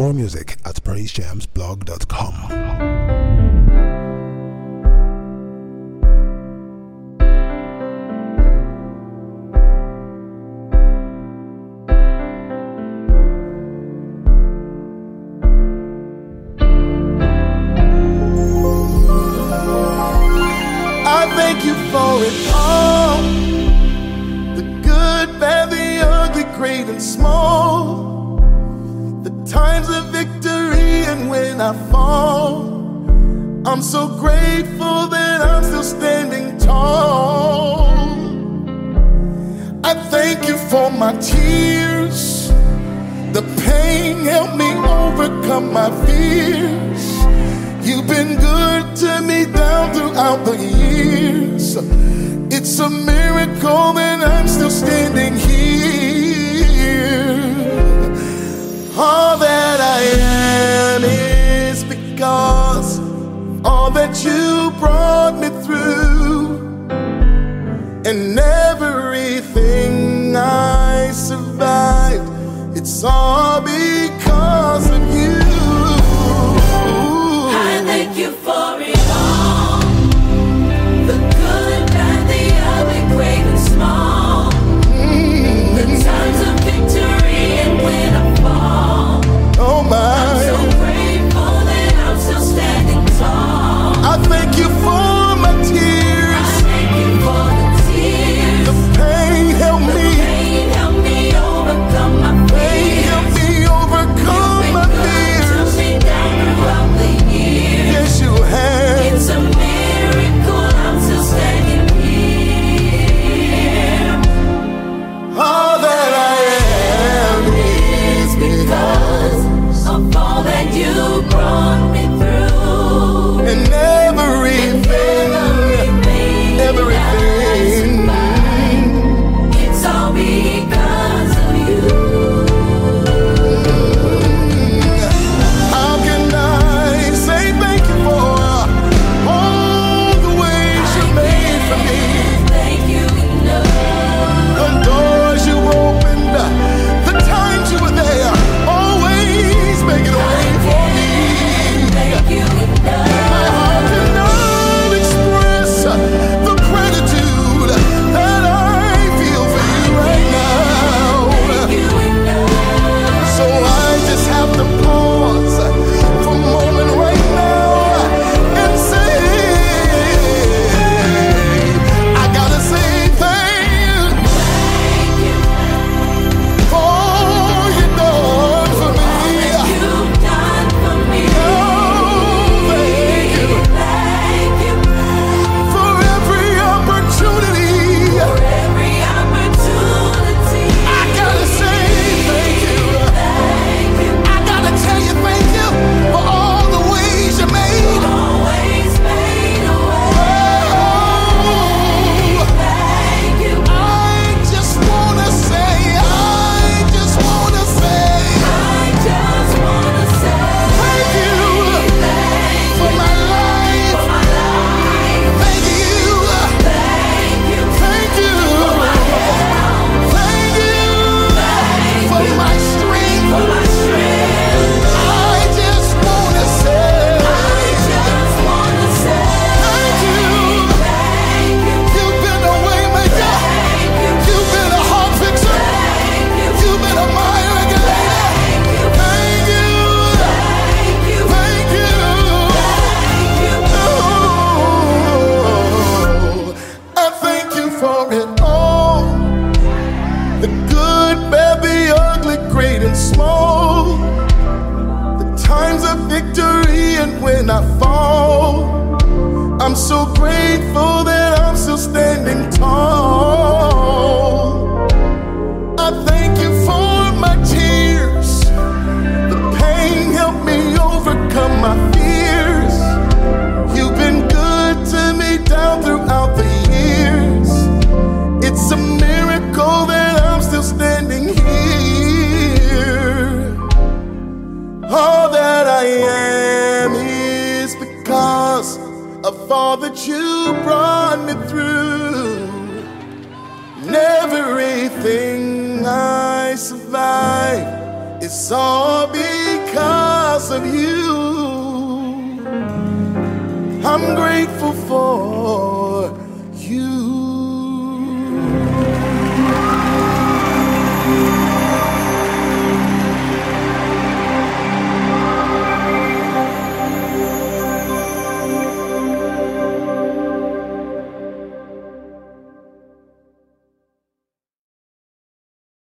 More music at praisejamsblog.com. Thank you for it all, the good, bad, the ugly, great and small, the times of victory and when I fall. I'm so grateful that I'm still standing tall. I thank you for my tears, the pain helped me overcome my fears. You've been good to me down throughout the years. It's a miracle that I'm still standing here. All that I am is because all that you brought me through, and everything I survived, it's all because of you. Thank you for it all, the good, bad, the ugly, great and small, the times of victory and when I fall. Oh my, I'm so grateful that I'm still standing tall. I thank you for my tears, I thank you for the tears, the pain helped me overcome my fears. helped me overcome my fears. You've been good to me down throughout the years. Yes, you have. It's a miracle I'm still standing here. All that I am is because of all that you brought me through, and everything. It's all because of you. How can I say thank you for all the ways you made for me, Thank you enough. the doors you opened, the times you were there, always making a way for me. Thank you enough. My heart cannot express the gratitude that I feel for you right now. Thank you enough. So I just have to pause for a moment right now and say, I gotta say thank you for all you've done for me. You've done for me. Oh, thank you Thank you for every opportunity. for every opportunity. I gotta say thank you. Thank you. I gotta tell you thank you for all the ways you made. Always made a way. Oh, Thank you. I just wanna say, I just wanna say thank you thank for you my life. for my life. Thank you. Thank you Thank you. for my health. Thank you Thank for you my strength. for my strength. I just wanna say I just wanna say thank you. thank you. You've been a way maker. Thank you. You've been a heart fixer. Thank you. You've been a mind regulator. Thank you. Thank you. Thank you. Thank you. Oh, I thank you for it all, the good, bad, the ugly, great and small, the times of victory and when I fall. I'm so grateful that I'm still standing tall. I thank you for my tears, the pain helped me overcome my fears. You've been good to me down throughout the years. It's a miracle that I'm still standing here. All that I am is because of all that you brought me through, and everything I survived, it's all because because of you. I'm grateful for